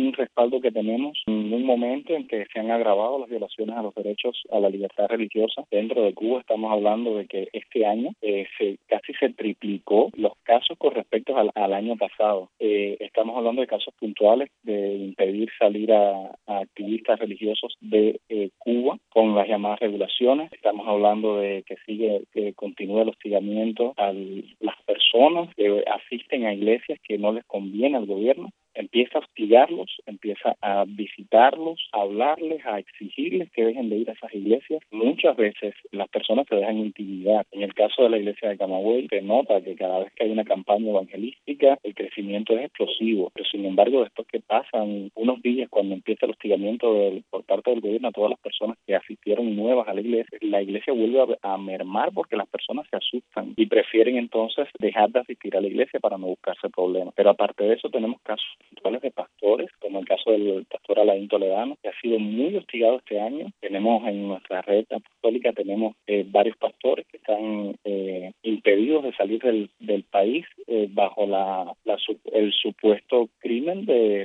un respaldo que tenemos en un momento en que se han agravado las violaciones a los derechos a la libertad religiosa dentro de Cuba. Estamos hablando de que este año casi se triplicó los casos con respecto al año pasado. Estamos hablando de casos puntuales de impedir salir a activistas religiosos de Cuba con las llamadas regulaciones. Estamos hablando de que continúa el hostigamiento a las personas que asisten a iglesias que no les conviene al gobierno. Empieza a hostigarlos, empieza a visitarlos, a hablarles, a exigirles que dejen de ir a esas iglesias. Muchas veces las personas se dejan intimidar. En el caso de la iglesia de Camagüey, se nota que cada vez que hay una campaña evangelística, el crecimiento es explosivo. Pero sin embargo, después que pasan unos días, cuando empieza el hostigamiento por parte del gobierno a todas las personas que asistieron nuevas a la iglesia vuelve a mermar porque las personas se asustan y prefieren entonces dejar de asistir a la iglesia para no buscarse problemas. Pero aparte de eso, tenemos casos puntuales de pastores, como el caso del pastor Alain Toledano, que ha sido muy hostigado este año. Tenemos en nuestra red apostólica, tenemos varios pastores que están impedidos de salir del país bajo el supuesto crimen de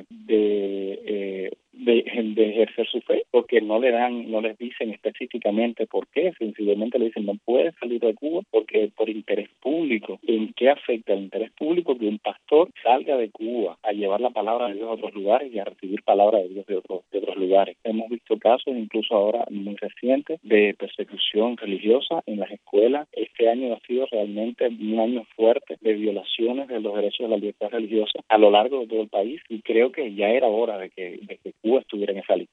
ejercer su fe, porque no les dicen específicamente por qué, sencillamente le dicen no puedes salir de Cuba porque por interés público. ¿En qué afecta el interés público que un pastor salga de Cuba a llevar la palabra de Dios a otros lugares y a recibir palabra de Dios de otros lugares? Hemos visto casos, incluso ahora muy recientes, de persecución religiosa en las escuelas. Este año ha sido realmente un año fuerte de violaciones de los derechos de la libertad religiosa a lo largo de todo el país, y creo que ya era hora de que Cuba estuviera en esa lista.